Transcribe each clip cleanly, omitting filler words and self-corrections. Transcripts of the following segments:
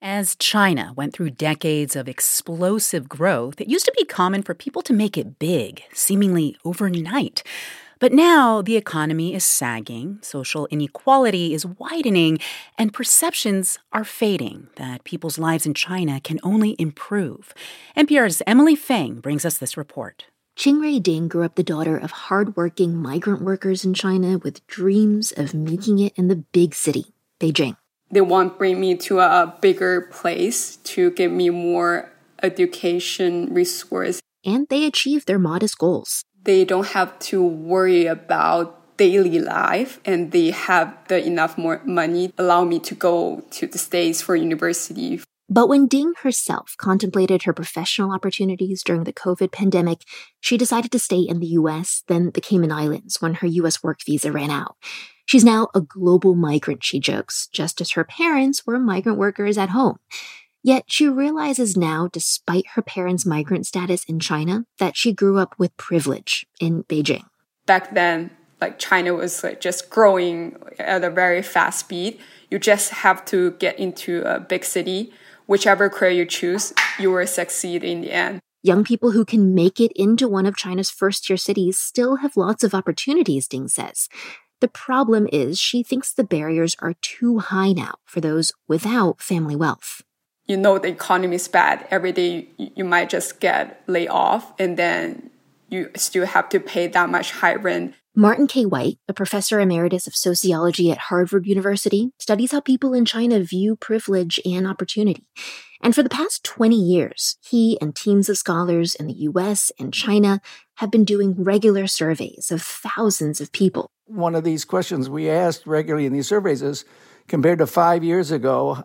As China went through decades of explosive growth, it used to be common for people to make it big, seemingly overnight. But now the economy is sagging, social inequality is widening, and perceptions are fading that people's lives in China can only improve. NPR's Emily Feng brings us this report. Qingrui Ding grew up the daughter of hardworking migrant workers in China with dreams of making it in the big city, Beijing. They want to bring me to a bigger place to give me more education resource. And they achieved their modest goals. They don't have to worry about daily life, and they have enough more money allow me to go to the States for university. But when Ding herself contemplated her professional opportunities during the COVID pandemic, she decided to stay in the U.S., then the Cayman Islands, when her U.S. work visa ran out. She's now a global migrant, she jokes, just as her parents were migrant workers at home. Yet she realizes now, despite her parents' migrant status in China, that she grew up with privilege in Beijing. Back then, China was just growing at a very fast speed. You just have to get into a big city. Whichever career you choose, you will succeed in the end. Young people who can make it into one of China's first-tier cities still have lots of opportunities, Ding says. The problem is she thinks the barriers are too high now for those without family wealth. You know the economy is bad. Every day you might just get laid off, and then you still have to pay that much high rent. Martin K. White, a professor emeritus of sociology at Harvard University, studies how people in China view privilege and opportunity. And for the past 20 years, he and teams of scholars in the U.S. and China have been doing regular surveys of thousands of people. One of these questions we asked regularly in these surveys is, compared to 5 years ago,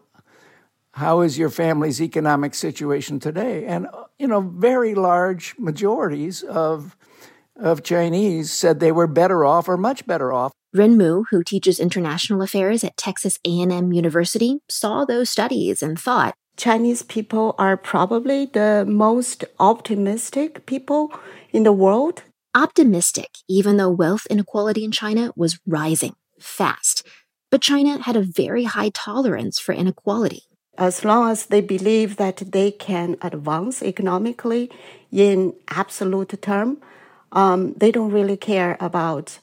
how is your family's economic situation today? And, very large majorities of Chinese said they were better off or much better off. Ren Mu, who teaches international affairs at Texas A&M University, saw those studies and thought, Chinese people are probably the most optimistic people in the world. Optimistic, even though wealth inequality in China was rising fast. But China had a very high tolerance for inequality. As long as they believe that they can advance economically in absolute term, they don't really care about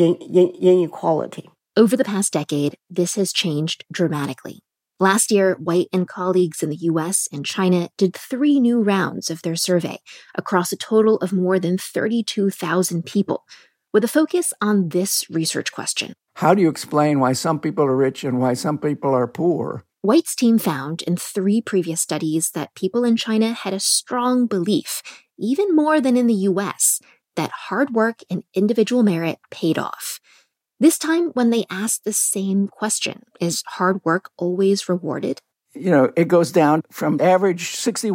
inequality. Over the past decade, this has changed dramatically. Last year, White and colleagues in the U.S. and China did 3 new rounds of their survey across a total of more than 32,000 people, with a focus on this research question. How do you explain why some people are rich and why some people are poor? White's team found in 3 previous studies that people in China had a strong belief, even more than in the U.S., that hard work and individual merit paid off. This time, when they asked the same question, is hard work always rewarded? It goes down from average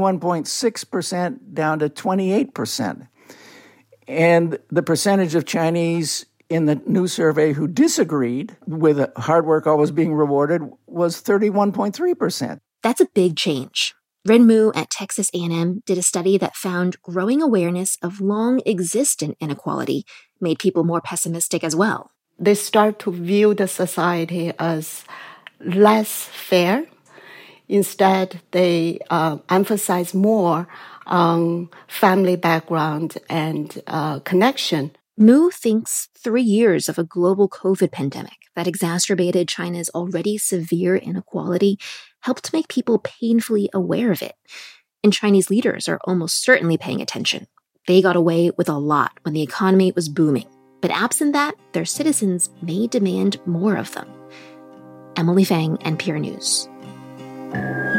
61.6% down to 28%. And the percentage of Chinese in the new survey who disagreed with hard work always being rewarded was 31.3%. That's a big change. Ren Mu at Texas A&M did a study that found growing awareness of long-existent inequality made people more pessimistic as well. They start to view the society as less fair. Instead, they emphasize more on family background and connection. Mu thinks 3 years of a global COVID pandemic that exacerbated China's already severe inequality helped make people painfully aware of it. And Chinese leaders are almost certainly paying attention. They got away with a lot when the economy was booming. But absent that, their citizens may demand more of them. Emily Feng, NPR News.